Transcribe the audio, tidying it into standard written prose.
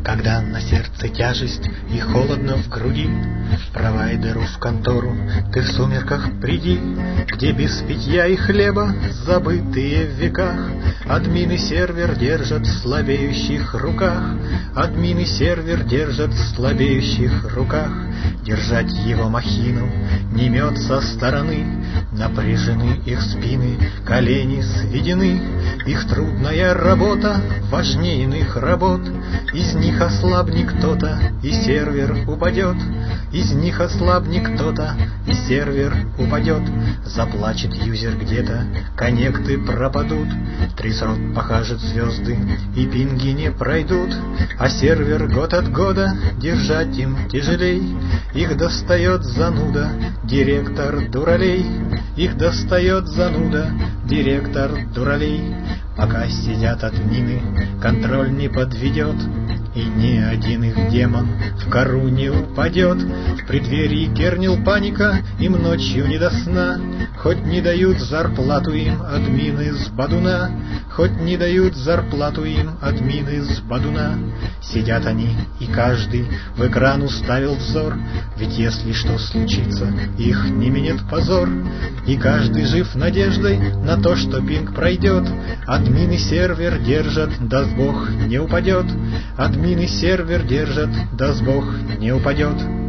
Когда на сердце тяжесть и холодно в груди, провайдеру в контору ты в сумерках приди, где без питья и хлеба, забытые в веках, админ и сервер держат в слабеющих руках, админ и сервер держат в слабеющих руках. Держать его махину не мед со стороны, напряжены их спины, колени сведены, их трудная работа важнее иных работ. Из них ослабнет кто-то, и сервер упадет, из них ослабнет кто-то, и сервер упадет. Заплачет юзер где-то, коннекты пропадут, 3 покажет звезды, и пинги не пройдут, а сервер год от года держать им тяжелей. Их достает зануда, директор дуралей, их достает зануда, директор дуралей. Пока сидят админы, контроль не подведет, и ни один их демон в кору не упадет. В преддверии кернил паника, им ночью не до сна, хоть не дают зарплату им админы с бадуна, хоть не дают зарплату им админы с бадуна. Сидят они, и каждый в экран уставил взор, ведь если что случится, их не минет позор. И каждый жив надеждой на то, что пинг пройдет. Админ и сервер держат, даст Бог, не упадет. Админ и сервер держат, даст Бог, не упадет.